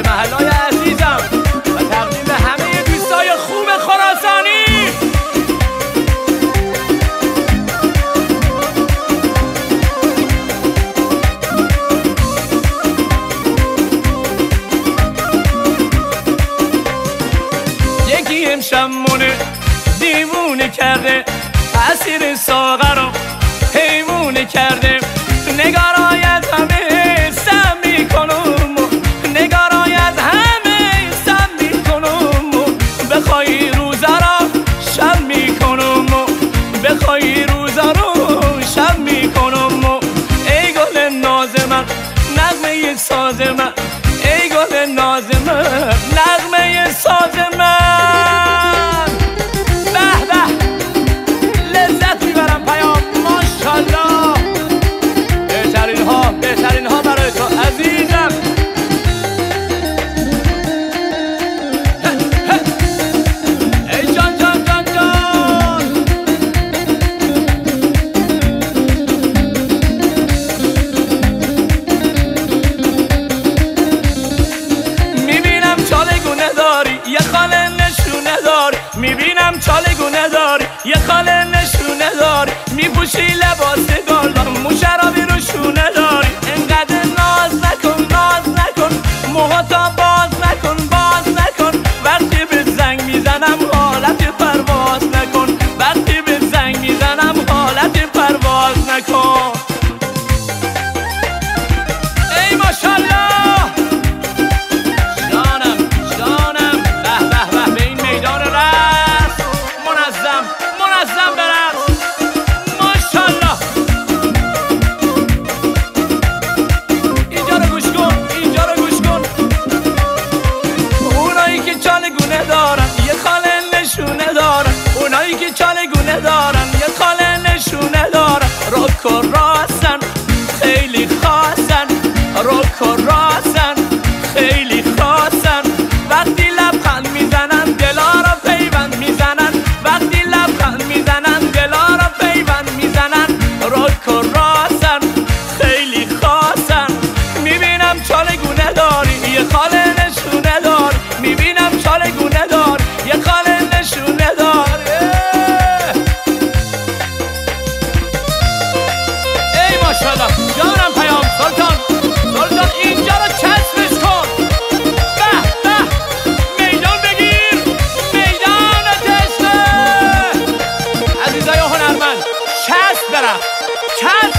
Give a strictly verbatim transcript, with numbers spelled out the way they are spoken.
محلای عزیزم و تقدیم همه دوستای خوب خراسانی. یکی امشب مونه دیوونه کرده، اسیر ساغرم حیوونه کرده. نگارایت همه سم میکنم، نگارایت همه سم میکنم. بخوای روزا را شب میکنم، بخوای روزا رو شب میکنم. ای گل ناز من نغمه ساز من، ای گل ناز من نغمه ساز من. به به لذت میبرم پیام، ماشاءالله. بهترین ها بهترین ها برای تو عزیزم. ای جان جان جان جان. میبینم چاله گونه داری یه خاله نشونه داری، میبینم چاله گونه داری یه خاله نشونه داری. میپوشی لباس گالدان موشرابی رو شونه داری. انقدر ناز نکن ناز نکن، موهاتا باز نکن باز نکن. وقتی به زنگ میزنم حالت پرواز نکن، وقتی به زنگ میزنم حالت پرواز نکن. ای ماشاءالله جانم جانم. به به به به این میدان رقص منظم منظم برقص، ماشاءالله. اینجا رو گوش کن اینجا رو گوش کن. اونایی که چاله گونه دارن یه خاله نشونه دارن، اونایی که چاله گونه دارن یه خاله نشونه دارن. رک و راسن خیلی خاصن، رک و راسن خیلی خاصن. وقتی لبخند میزنن دلا را پیوند میزنن، وقتی لبخند میزنن دلا را پیوند میزنن. رک و راسن خیلی خاصن. میبینم چاله گونه داری یه خاله نشونه دار، میبینم چاله گونه داری یه خاله نشونه دار. ای ماشاءالله جانم پیام سلطان سلطان. اینجا رو چسبش کن. به به میدان بگیر، میدان تشته. عزیزای هنرمند چسب برم چسب